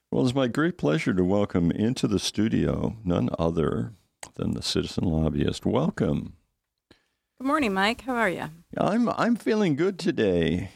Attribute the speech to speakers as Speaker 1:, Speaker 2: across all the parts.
Speaker 1: Well, it's my great pleasure to welcome into the studio none other than the citizen lobbyist. Welcome.
Speaker 2: Good morning, Mike. How are you?
Speaker 1: I'm feeling good today.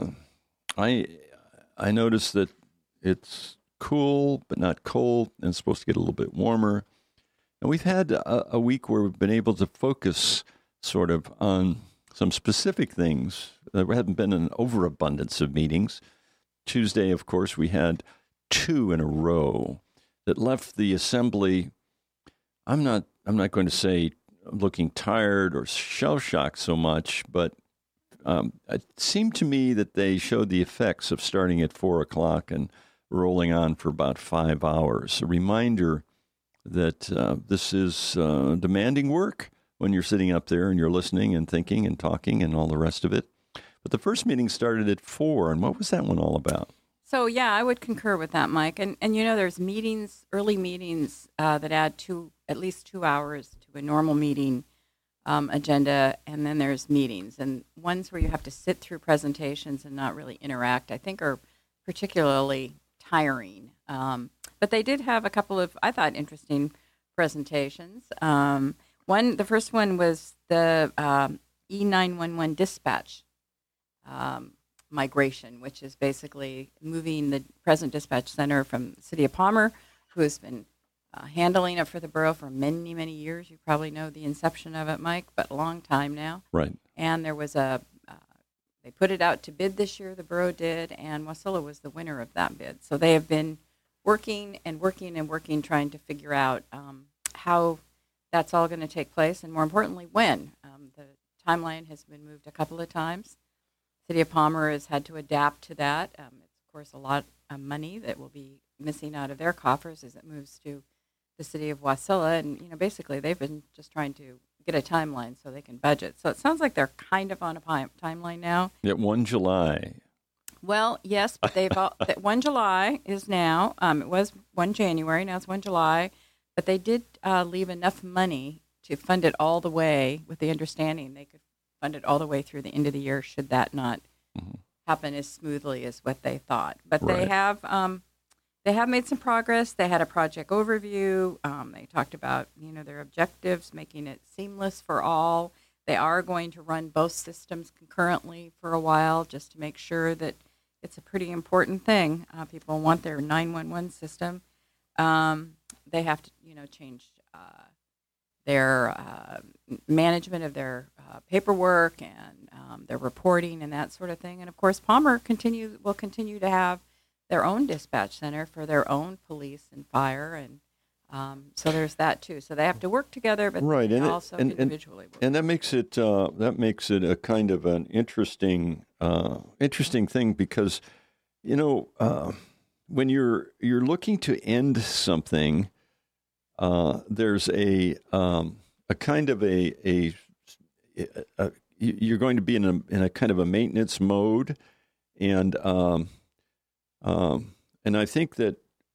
Speaker 1: I I noticed that it's cool but not cold, and it's supposed to get a little bit warmer. And we've had a week where we've been able to focus sort of on some specific things. There haven't been an overabundance of meetings. Tuesday, of course, we had two in a row that left the assembly. I'm not going to say looking tired or shell shocked so much, but it seemed to me that they showed the effects of starting at 4 o'clock and rolling on for about 5 hours. A reminder that this is demanding work when you're sitting up there and you're listening and thinking and talking and all the rest of it. But the first meeting started at 4, and what was that one all about?
Speaker 2: So, yeah, I would concur with that, Mike. And there's meetings, early meetings that add at least 2 hours to a normal meeting agenda, and then there's meetings. And ones where you have to sit through presentations and not really interact, I think are particularly tiring. But they did have a couple of, I thought, interesting presentations. The first one was the E911 dispatch migration, which is basically moving the present dispatch center from the city of Palmer, who has been handling it for the borough for many, many years. You probably know the inception of it, Mike, but a long time now.
Speaker 1: Right.
Speaker 2: And there was they put it out to bid this year, the borough did, and Wasilla was the winner of that bid. So they have been working and working and working, trying to figure out how that's all going to take place, and more importantly, when. The timeline has been moved a couple of times. City of Palmer has had to adapt to that. It's, of course, a lot of money that will be missing out of their coffers as it moves to the city of Wasilla. And, basically, they've been just trying to get a timeline so they can budget. So it sounds like they're kind of on a timeline now.
Speaker 1: At 1 July.
Speaker 2: Well, yes, but they've 1 July is now. It was 1 January. Now it's 1 July. But they did leave enough money to fund it all the way, with the understanding they could fund it all the way through the end of the year should that not happen as smoothly as what they thought. But
Speaker 1: Right.
Speaker 2: they have made some progress. They had a project overview. They talked about their objectives, making it seamless for all. They are going to run both systems concurrently for a while just to make sure that it's a pretty important thing. People want their 911 system. They have to change their management of their paperwork and their reporting and that sort of thing. And of course, Palmer will continue to have their own dispatch center for their own police and fire, and so there's that too. So they have to work together, but
Speaker 1: Right,
Speaker 2: they
Speaker 1: and
Speaker 2: also individually work.
Speaker 1: And that makes it a kind of an interesting thing because when you're looking to end something, there's a kind of a you're going to be in a kind of a maintenance mode, and I think that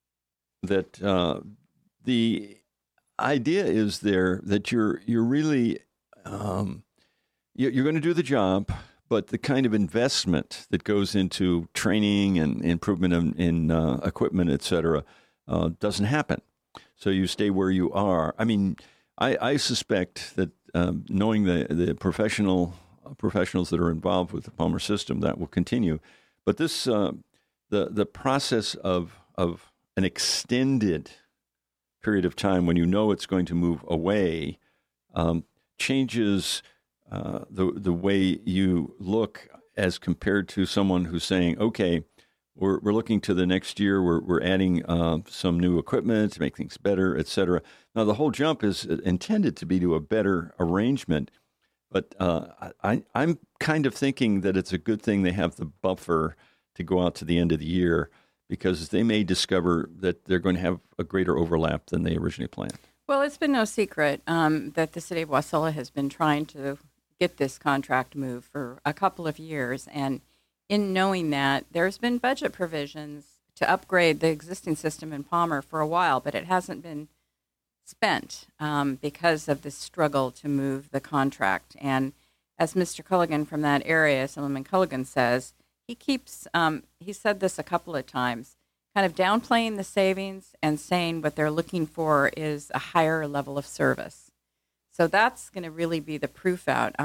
Speaker 1: the idea is there that you're really you're going to do the job, but the kind of investment that goes into training and improvement in equipment, et cetera, doesn't happen. So you stay where you are. I mean, I suspect that knowing the professionals that are involved with the Palmer system, that will continue. But this the process of an extended period of time when you know it's going to move away changes the way you look as compared to someone who's saying, okay, we're looking to the next year. We're adding some new equipment to make things better, et cetera. Now, the whole jump is intended to be to a better arrangement, but I'm kind of thinking that it's a good thing they have the buffer to go out to the end of the year, because they may discover that they're going to have a greater overlap than they originally planned.
Speaker 2: Well, it's been no secret that the city of Wasilla has been trying to get this contract moved for a couple of years, and in knowing that, there's been budget provisions to upgrade the existing system in Palmer for a while, but it hasn't been spent because of the struggle to move the contract. And as Mr. Culligan from that area, Solomon Culligan, says, he said this a couple of times, kind of downplaying the savings and saying what they're looking for is a higher level of service. So that's going to really be the proof out.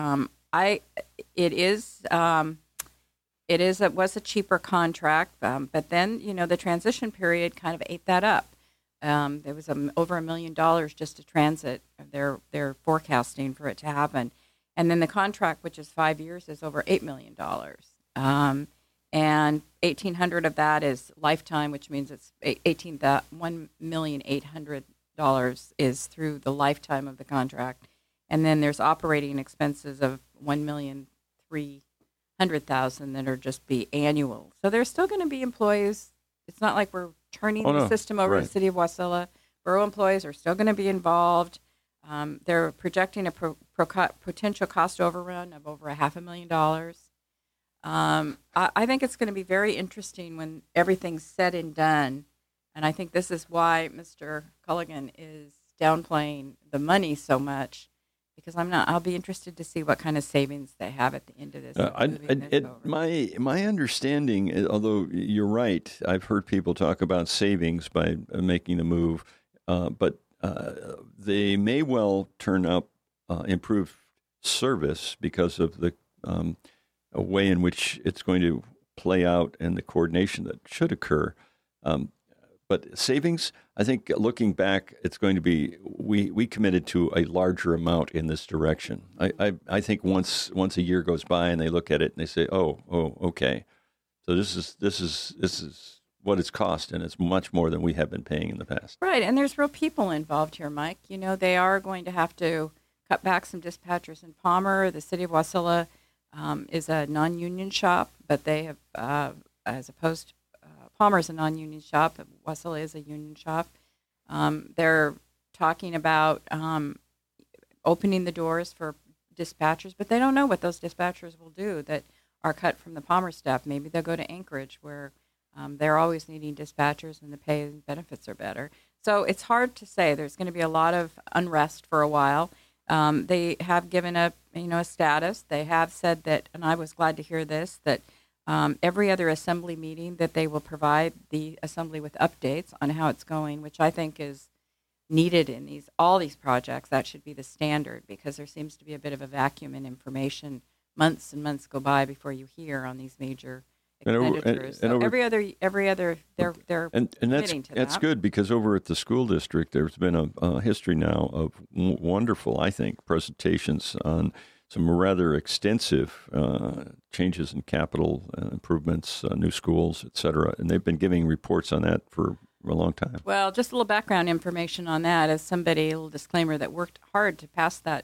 Speaker 2: It was a cheaper contract, but then the transition period kind of ate that up. There was over $1 million just to transit. They're forecasting for it to happen, and then the contract, which is 5 years, is over $8 million. And $1,800 of that is lifetime, which means it's $1,800,000 is through the lifetime of the contract, and then there's operating expenses of $1,300,000 that are just be annual. So there's still going to be employees. It's not like we're turning the system over to the city of Wasilla. Borough employees are still going to be involved. They're projecting a potential cost overrun of over $500,000. I think it's going to be very interesting when everything's said and done, and I think this is why Mr. Culligan is downplaying the money so much, because I'll be interested to see what kind of savings they have at the end of this.
Speaker 1: My understanding, although you're right, I've heard people talk about savings by making the move, but they may well turn up improved service because of the a way in which it's going to play out and the coordination that should occur. But savings, I think looking back, it's going to be, we committed to a larger amount in this direction. I think once a year goes by and they look at it and they say, oh, okay. So this is what it's cost, and it's much more than we have been paying in the past.
Speaker 2: Right, and there's real people involved here, Mike. They are going to have to cut back some dispatchers in Palmer. The city of Wasilla is a non-union shop, but they have, as opposed to Palmer is a non-union shop, but Wasilla is a union shop. They're talking about opening the doors for dispatchers, but they don't know what those dispatchers will do that are cut from the Palmer staff. Maybe they'll go to Anchorage, where they're always needing dispatchers and the pay and benefits are better. So it's hard to say. There's going to be a lot of unrest for a while. They have given a status. They have said that, and I was glad to hear this, that every other assembly meeting that they will provide the assembly with updates on how it's going, which I think is needed in all these projects. That should be the standard, because there seems to be a bit of a vacuum in information. Months and months go by before you hear on these major expenditures. Every other, they're committing to that.
Speaker 1: That's good, because over at the school district, there's been a history now of wonderful, I think, presentations on some rather extensive changes in capital improvements, new schools, et cetera. And they've been giving reports on that for a long time.
Speaker 2: Well, just a little background information on that. As somebody, a little disclaimer, that worked hard to pass that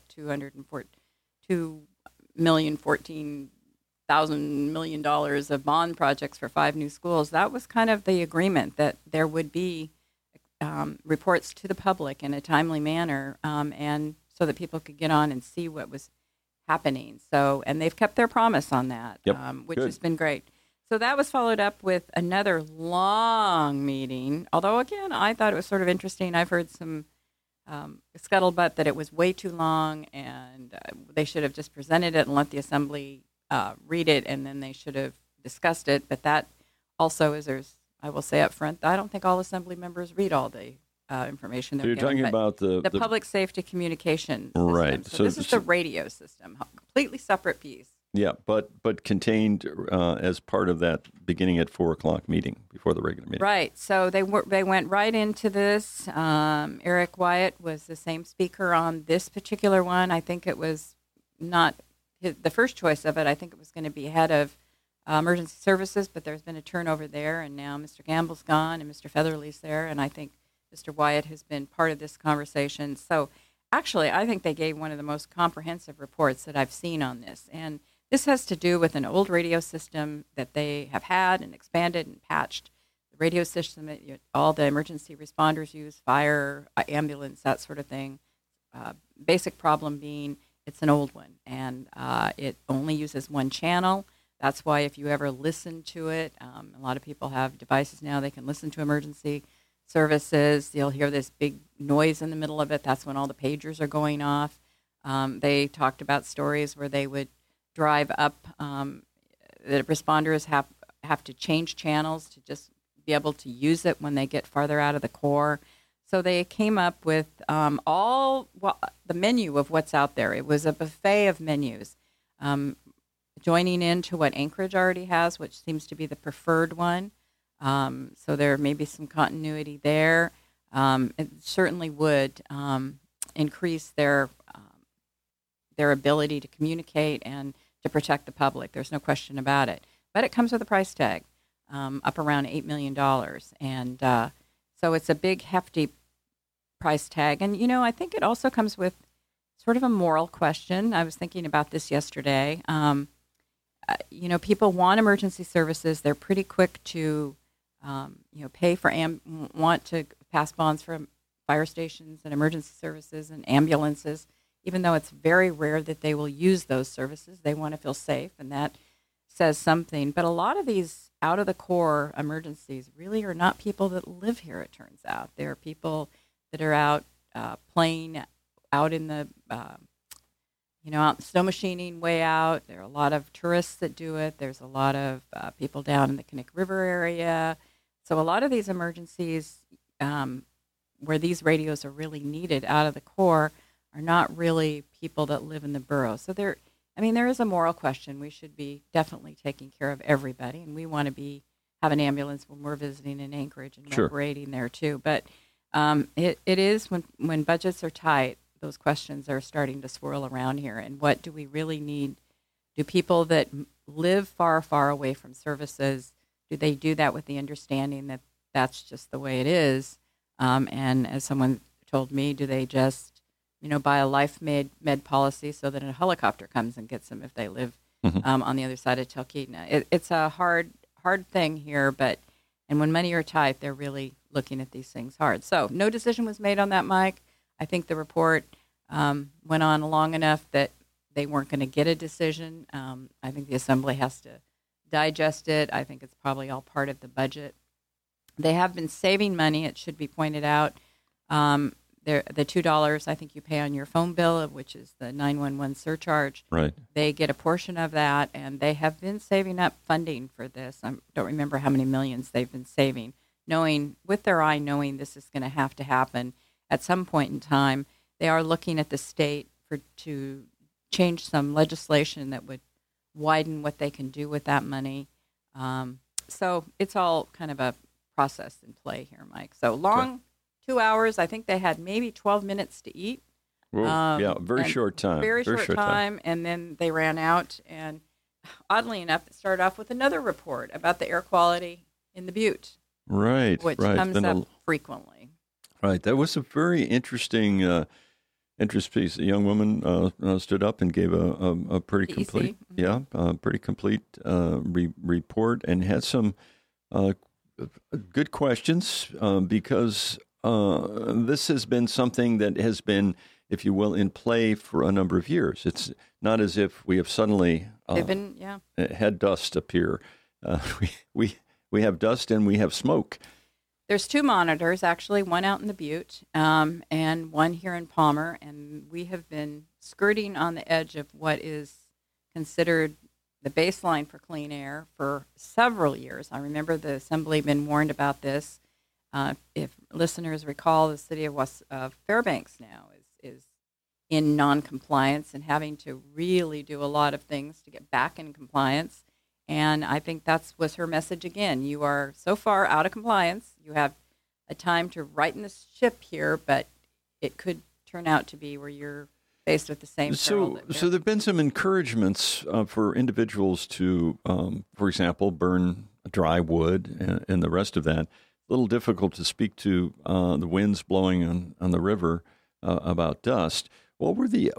Speaker 2: $2,014,000 million of bond projects for 5 new schools. That was kind of the agreement, that there would be reports to the public in a timely manner, and so that people could get on and see what was happening. So, and they've kept their promise on that, which has been great. So that was followed up with another long meeting, although, again, I thought it was sort of interesting. I've heard some scuttlebutt that it was way too long, and they should have just presented it and let the assembly read it, and then they should have discussed it. But that also is, I will say up front, I don't think all assembly members read all the information they're
Speaker 1: you're
Speaker 2: getting.
Speaker 1: Talking about the
Speaker 2: public safety communication system.
Speaker 1: Right.
Speaker 2: So this is the radio system, a completely separate piece.
Speaker 1: Yeah, but contained as part of that beginning at 4:00 meeting before the regular meeting.
Speaker 2: Right. So they went right into this. Eric Wyatt was the same speaker on this particular one. I think it was not the first choice of it. I think it was going to be head of emergency services, but there's been a turnover there, and now Mr. Gamble's gone and Mr. Featherly's there, and I think Mr. Wyatt has been part of this conversation. So actually, I think they gave one of the most comprehensive reports that I've seen on this. And this has to do with an old radio system that they have had and expanded and patched. The radio system that all the emergency responders use, fire, ambulance, that sort of thing. Basic problem being it's an old one, and it only uses one channel. That's why if you ever listen to it, a lot of people have devices now, they can listen to emergency services. You'll hear this big noise in the middle of it. That's when all the pagers are going off. They talked about stories where they would drive up, the responders have to change channels to just be able to use it when they get farther out of the core. So they came up with the menu of what's out there. It was a buffet of menus, joining into what Anchorage already has, which seems to be the preferred one. So there may be some continuity there. It certainly would increase their ability to communicate and to protect the public. There's no question about it. But it comes with a price tag, up around $8 million. And so it's a big, hefty price tag. And, I think it also comes with sort of a moral question. I was thinking about this yesterday. People want emergency services. They're pretty quick to, pay for, want to pass bonds for fire stations and emergency services and ambulances, even though it's very rare that they will use those services. They want to feel safe, and that says something. But a lot of these out-of-the-core emergencies really are not people that live here, it turns out. They're people that are out playing out in the, out snow machining way out. There are a lot of tourists that do it. There's a lot of people down in the Connecticut River area. So a lot of these emergencies where these radios are really needed out of the core are not really people that live in the borough. So there is a moral question. We should be definitely taking care of everybody, and we want to have an ambulance when we're visiting in Anchorage and
Speaker 1: Sure.
Speaker 2: operating there too. But it is when budgets are tight, those questions are starting to swirl around here. And what do we really need? Do people that live far, far away from services, do they do that with the understanding that that's just the way it is? And as someone told me, do they just buy a life med policy so that a helicopter comes and gets them if they live on the other side of Talkeetna? It's a hard thing here, and when money are tight, they're really looking at these things hard. So no decision was made on that, Mike. I think the report went on long enough that they weren't going to get a decision. I think the Assembly has to digest it. I think it's probably all part of the budget. They have been saving money, it should be pointed out. The $2 I think you pay on your phone bill, which is the 911 surcharge.
Speaker 1: Right.
Speaker 2: They get a portion of that, and they have been saving up funding for this. I don't remember how many millions they've been saving, knowing this is going to have to happen at some point in time. They are looking at the state to change some legislation that would widen what they can do with that money. So it's all kind of a process in play here, Mike. So long. 2 hours. I think they had maybe 12 minutes to eat.
Speaker 1: Very short time.
Speaker 2: Very short time. And then they ran out. And oddly enough, it started off with another report about the air quality in the Butte.
Speaker 1: Right.
Speaker 2: Which comes up frequently.
Speaker 1: Right. That was a very interesting piece. A young woman stood up and gave a pretty
Speaker 2: DEC.
Speaker 1: complete, pretty complete report, and had some good questions because this has been something that has been, if you will, in play for a number of years. It's not as if we have suddenly had dust appear. We have dust and we have smoke.
Speaker 2: There's two monitors, actually, one out in the Butte and one here in Palmer, and we have been skirting on the edge of what is considered the baseline for clean air for several years. I remember the Assembly been warned about this. If listeners recall, the city of Fairbanks now is in non-compliance and having to really do a lot of things to get back in compliance. And I think that was her message again. You are so far out of compliance. You have a time to righten the ship here, but it could turn out to be where you're faced with the same peril.
Speaker 1: So there have been some encouragements for individuals to, for example, burn dry wood and the rest of that. A little difficult to speak to the winds blowing on the river about dust. What were the?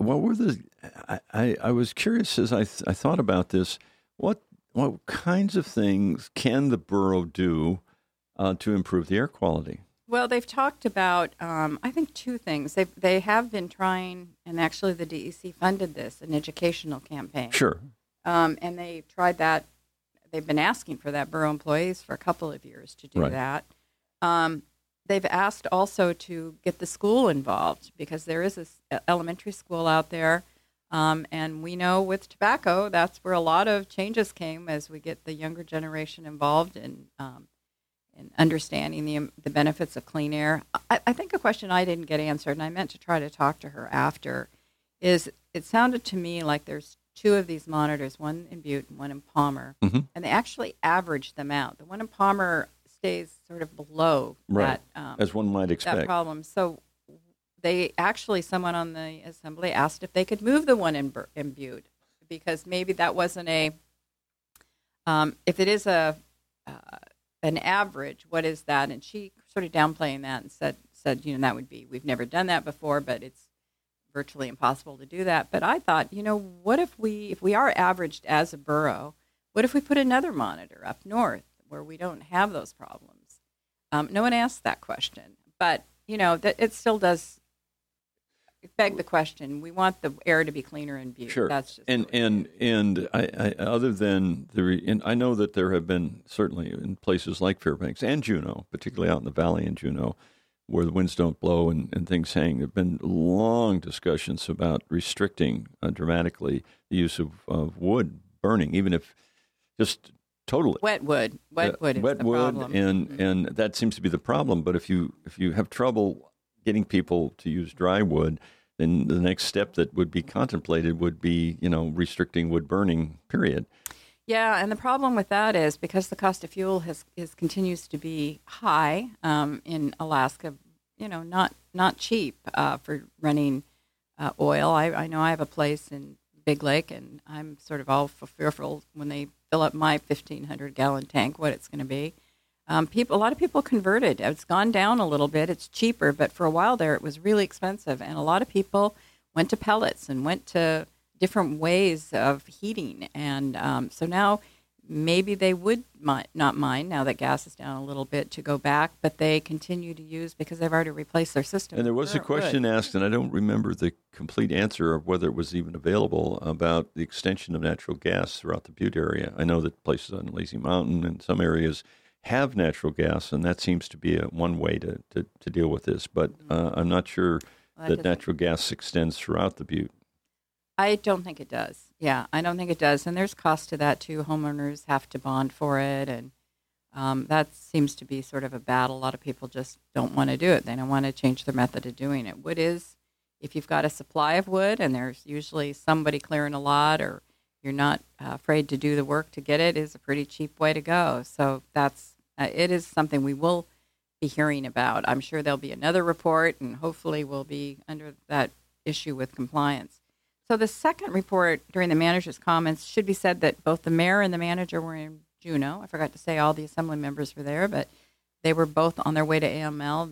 Speaker 1: I was curious as I thought about this. What kinds of things can the borough do to improve the air quality?
Speaker 2: Well, they've talked about, I think, two things. They have been trying, and actually the DEC funded this, an educational campaign.
Speaker 1: Sure.
Speaker 2: And they tried that. They've been asking for that, borough employees, for a couple of years to do that. They've asked also to get the school involved because there is an elementary school out there. And we know with tobacco, that's where a lot of changes came as we get the younger generation involved and understanding the benefits of clean air. I think a question I didn't get answered, and I meant to try to talk to her after, is it sounded to me like there's two of these monitors, one in Butte and one in Palmer, and they actually averaged them out. The one in Palmer stays sort of below
Speaker 1: Right,
Speaker 2: that,
Speaker 1: as one might
Speaker 2: that
Speaker 1: expect.
Speaker 2: problem. So they actually, someone on the assembly asked if they could move the one in Butte, because maybe that wasn't if it is an average, what is that? And she sort of downplaying that and said, that would be, we've never done that before, but it's virtually impossible to do that. But I thought, what if we are averaged as a borough, what if we put another monitor up north where we don't have those problems? No one asked that question, but that it still does beg the question. We want the air to be cleaner in Butte.
Speaker 1: Sure.
Speaker 2: That's just
Speaker 1: and I other than and I know that there have been, certainly in places like Fairbanks and Juneau, particularly out in the valley in Juneau, where the winds don't blow and things hang. There have been long discussions about restricting dramatically the use of wood burning, even if just totally.
Speaker 2: Wet wood is the problem.
Speaker 1: And that seems to be the problem. But if you have trouble getting people to use dry wood, then the next step that would be contemplated would be, restricting wood burning, period.
Speaker 2: Yeah, and the problem with that is because the cost of fuel continues to be high in Alaska, not cheap for running oil. I know I have a place in Big Lake, and I'm sort of all fearful when they fill up my 1,500-gallon tank what it's going to be. A lot of people converted. It's gone down a little bit. It's cheaper, but for a while there, it was really expensive. And a lot of people went to pellets and went to different ways of heating. And so now maybe they would not mind, now that gas is down a little bit, to go back, but they continue to use because they've already replaced their system.
Speaker 1: And there was a question asked, and I don't remember the complete answer of whether it was even available, about the extension of natural gas throughout the Butte area. I know that places on Lazy Mountain and some areas have natural gas, and that seems to be one way to deal with this. But I'm not sure that natural gas extends throughout the Butte.
Speaker 2: I don't think it does. Yeah, I don't think it does. And there's cost to that, too. Homeowners have to bond for it, and that seems to be sort of a battle. A lot of people just don't want to do it. They don't want to change their method of doing it. Wood is, if you've got a supply of wood and there's usually somebody clearing a lot, or you're not afraid to do the work to get it, is a pretty cheap way to go. So it is something we will be hearing about. I'm sure there'll be another report, and hopefully we'll be under that issue with compliance. So the second report during the manager's comments should be said that both the mayor and the manager were in Juneau. I forgot to say all the assembly members were there, but they were both on their way to AML,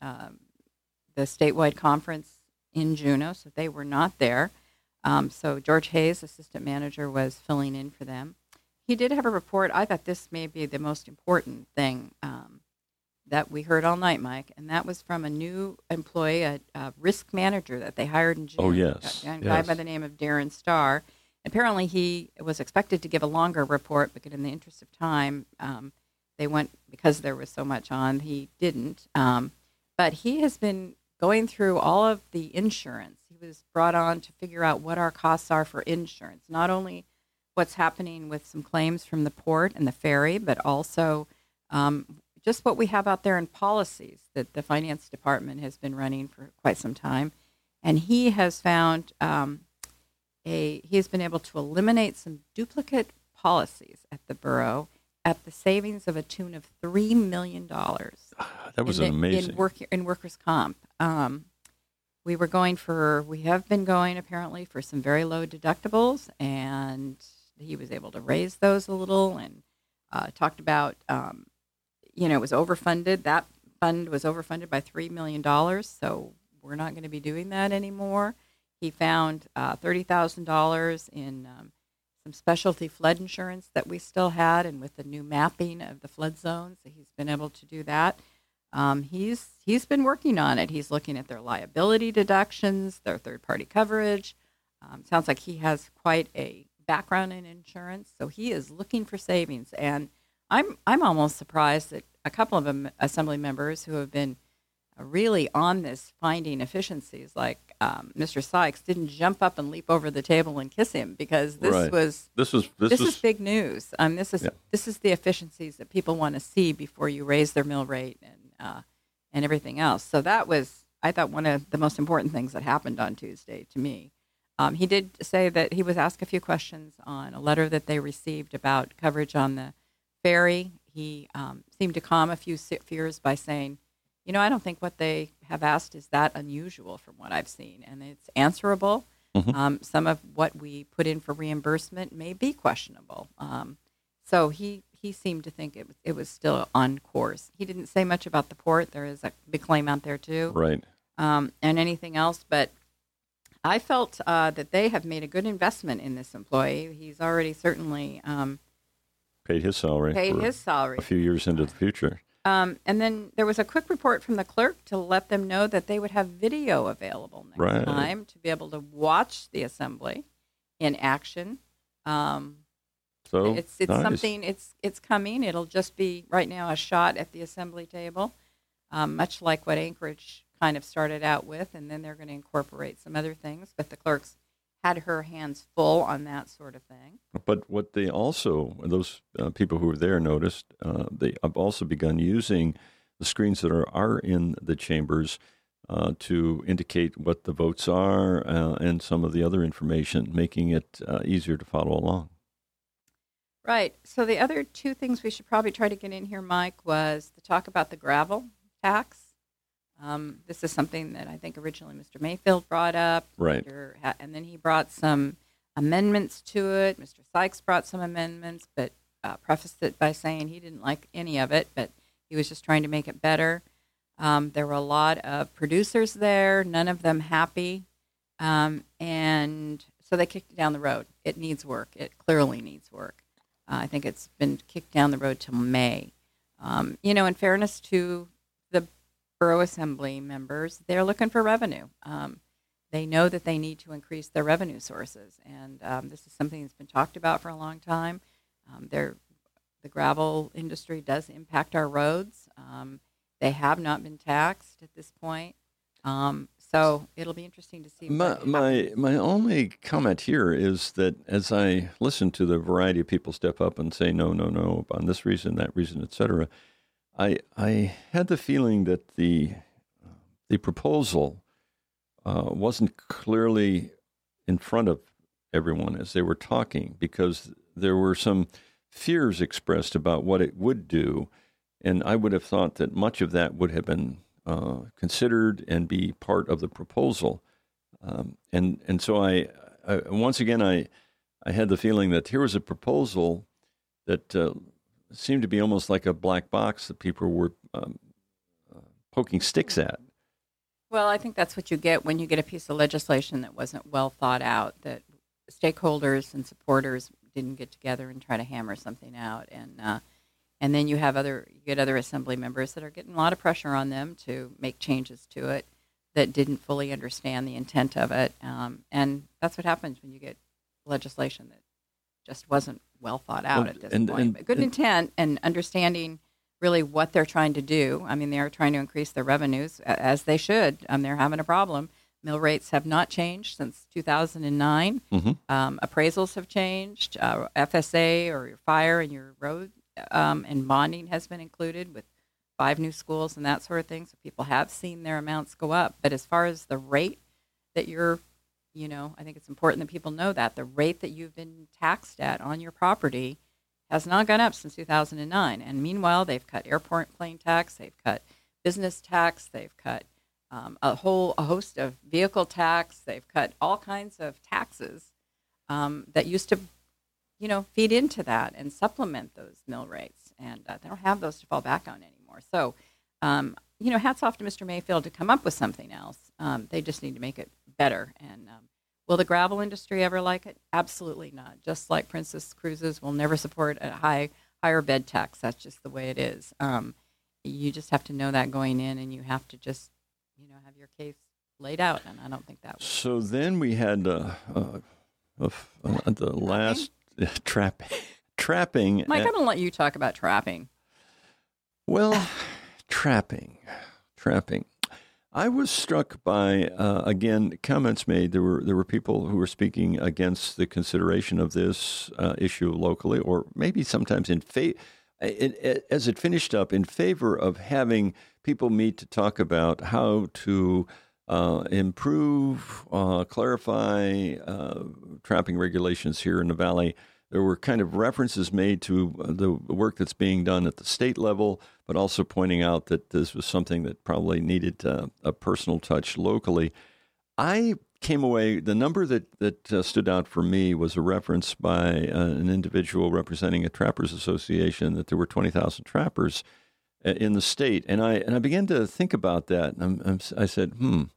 Speaker 2: the statewide conference in Juneau, so they were not there. So George Hayes, assistant manager, was filling in for them. He did have a report. I thought this may be the most important thing that we heard all night, Mike, and that was from a new employee, a risk manager that they hired in June.
Speaker 1: Oh, yes.
Speaker 2: A guy by the name of Darren Starr. Apparently, he was expected to give a longer report, but in the interest of time, they went, because there was so much on, he didn't. But he has been going through all of the insurance. He was brought on to figure out what our costs are for insurance, not only what's happening with some claims from the port and the ferry, but also just what we have out there in policies that the finance department has been running for quite some time. And he has found he has been able to eliminate some duplicate policies at the borough at the savings of a tune of $3 million.
Speaker 1: That was amazing.
Speaker 2: In workers' comp. We have been going apparently for some very low deductibles, and he was able to raise those a little, and talked about, it was overfunded. That fund was overfunded by $3 million, so we're not going to be doing that anymore. He found $30,000 in some specialty flood insurance that we still had, and with the new mapping of the flood zones, he's been able to do that. He's been working on it. He's looking at their liability deductions, their third-party coverage. Sounds like he has quite a background in insurance, so he is looking for savings. And I'm almost surprised that a couple of assembly members who have been really on this finding efficiencies, like Mr. Sykes didn't jump up and leap over the table and kiss him, because this
Speaker 1: Right.
Speaker 2: was
Speaker 1: This was
Speaker 2: big news. This is the efficiencies that people want to see before you raise their mill rate and everything else. So that was, I thought, one of the most important things that happened on Tuesday to me. He did say that he was asked a few questions on a letter that they received about coverage on the ferry. He seemed to calm a few fears by saying, I don't think what they have asked is that unusual from what I've seen, and it's answerable. Some of what we put in for reimbursement may be questionable. So he seemed to think it was still on course. He didn't say much about the port. There is a big claim out there too.
Speaker 1: right.
Speaker 2: And anything else, but I felt that they have made a good investment in this employee. He's already certainly
Speaker 1: Paid his salary.
Speaker 2: a
Speaker 1: few years into the future.
Speaker 2: And then there was a quick report from the clerk to let them know that they would have video available next
Speaker 1: Right.
Speaker 2: time to be able to watch the assembly in action.
Speaker 1: So
Speaker 2: It's
Speaker 1: nice.
Speaker 2: something. It's coming. It'll just be right now a shot at the assembly table, much like what Anchorage kind of started out with, and then they're going to incorporate some other things. But the clerks had her hands full on that sort of thing.
Speaker 1: But what they also, those people who were there noticed, they have also begun using the screens that are in the chambers to indicate what the votes are and some of the other information, making it easier to follow along.
Speaker 2: Right. So the other two things we should probably try to get in here, Mike, was to talk about the gravel tax. This is something that I think originally Mr. Mayfield brought up.
Speaker 1: Right.
Speaker 2: And then he brought some amendments to it. Mr. Sykes brought some amendments, but prefaced it by saying he didn't like any of it, but he was just trying to make it better. There were a lot of producers there, none of them happy. And so they kicked it down the road. It needs work. It clearly needs work. I think it's been kicked down the road till May. In fairness to the Borough Assembly members, they're looking for revenue. They know that they need to increase their revenue sources, and this is something that's been talked about for a long time. The gravel industry does impact our roads. They have not been taxed at this point, so it'll be interesting to see.
Speaker 1: My only comment here is that as I listen to the variety of people step up and say no on this reason, that reason, etc., I had the feeling that the proposal wasn't clearly in front of everyone as they were talking, because there were some fears expressed about what it would do, and I would have thought that much of that would have been considered and be part of the proposal, and so I once again I had the feeling that here was a proposal that seemed to be almost like a black box that people were poking sticks at.
Speaker 2: Well, I think that's what you get when you get a piece of legislation that wasn't well thought out, that stakeholders and supporters didn't get together and try to hammer something out, and then you get other assembly members that are getting a lot of pressure on them to make changes to it that didn't fully understand the intent of it, and that's what happens when you get legislation that just wasn't well thought out at this point. But good intent and understanding really what they're trying to do. I mean, they're trying to increase their revenues, as they should. They're having a problem. Mill rates have not changed since 2009. Appraisals have changed. FSA, or your fire and your road and bonding, has been included with 5 new schools and that sort of thing. So people have seen their amounts go up. But as far as the rate that you're, I think it's important that people know that the rate that you've been taxed at on your property has not gone up since 2009. And meanwhile, they've cut airport plane tax, they've cut business tax, they've cut a host of vehicle tax, they've cut all kinds of taxes that used to, feed into that and supplement those mill rates. And they don't have those to fall back on anymore. So, hats off to Mr. Mayfield to come up with something else. They just need to make it better. And will the gravel industry ever like it? Absolutely not. Just like Princess Cruises will never support a higher bed tax. That's just the way it is. You just have to know that going in, and you have to just, have your case laid out. And I don't think that.
Speaker 1: So then we had the last trapping.
Speaker 2: Mike, I'm going to let you talk about trapping.
Speaker 1: Well, trapping. I was struck by again comments made. There were people who were speaking against the consideration of this issue locally, or maybe sometimes as it finished up in favor of having people meet to talk about how to improve, clarify trapping regulations here in the Valley. There were kind of references made to the work that's being done at the state level, but also pointing out that this was something that probably needed a personal touch locally. I came away, the number that stood out for me was a reference by an individual representing a trappers association that there were 20,000 trappers in the state. And I began to think about that. And I said,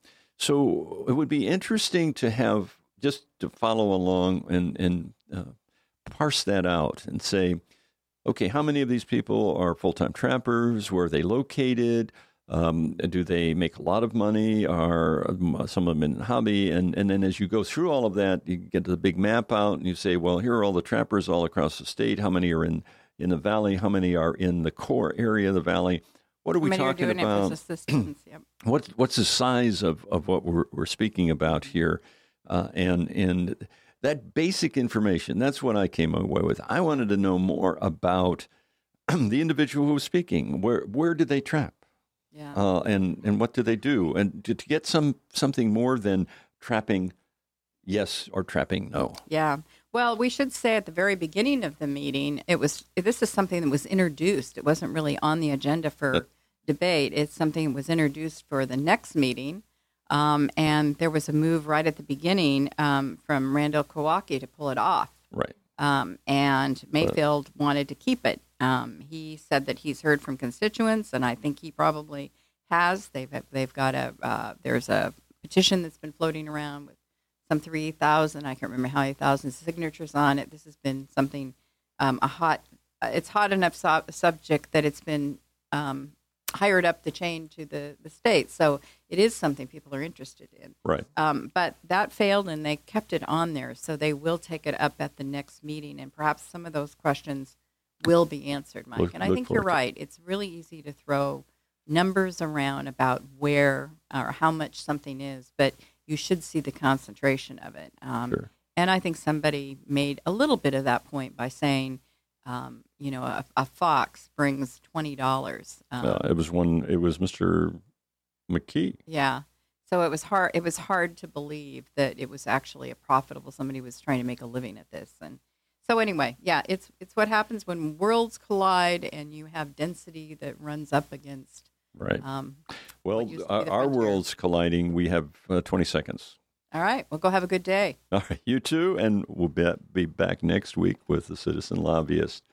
Speaker 1: so it would be interesting to have, just to follow along and parse that out and say, okay, how many of these people are full-time trappers? Where are they located? Do they make a lot of money? Are some of them in hobby? And then as you go through all of that, you get the big map out and you say, well, here are all the trappers all across the state. How many are in the Valley? How many are in the core area of the Valley? What are we talking about?
Speaker 2: Yep.
Speaker 1: What's the size of what we're speaking about here? And that basic information, that's what I came away with. I wanted to know more about the individual who was speaking. Where did they trap?
Speaker 2: Yeah.
Speaker 1: And what do they do? And to get something more than trapping yes or trapping no.
Speaker 2: Yeah. Well, we should say at the very beginning of the meeting, this is something that was introduced. It wasn't really on the agenda for debate. It's something that was introduced for the next meeting. And there was a move right at the beginning from Randall Kowalski to pull it off.
Speaker 1: Right.
Speaker 2: And Mayfield wanted to keep it. He said that he's heard from constituents, and I think he probably has. They've got there's a petition that's been floating around with some 3,000. I can't remember how many thousand signatures on it. This has been something it's hot enough subject that it's been hired up the chain to the state. So it is something people are interested in.
Speaker 1: Right.
Speaker 2: But that failed, and they kept it on there. So they will take it up at the next meeting, and perhaps some of those questions will be answered, Mike. And I think you're right. It's really easy to throw numbers around about where or how much something is, but you should see the concentration of it.
Speaker 1: Sure.
Speaker 2: And I think somebody made a little bit of that point by saying, a fox brings $20.
Speaker 1: It was Mr. McKee.
Speaker 2: Yeah. So it was hard. It was hard to believe that it was actually a profitable. Somebody was trying to make a living at this. And so anyway, yeah, it's what happens when worlds collide and you have density that runs up against.
Speaker 1: Right. Well, our worlds colliding. We have 20 seconds.
Speaker 2: All right. Well, go have a good day.
Speaker 1: All right. You too. And we'll be back next week with the Citizen Lobbyist.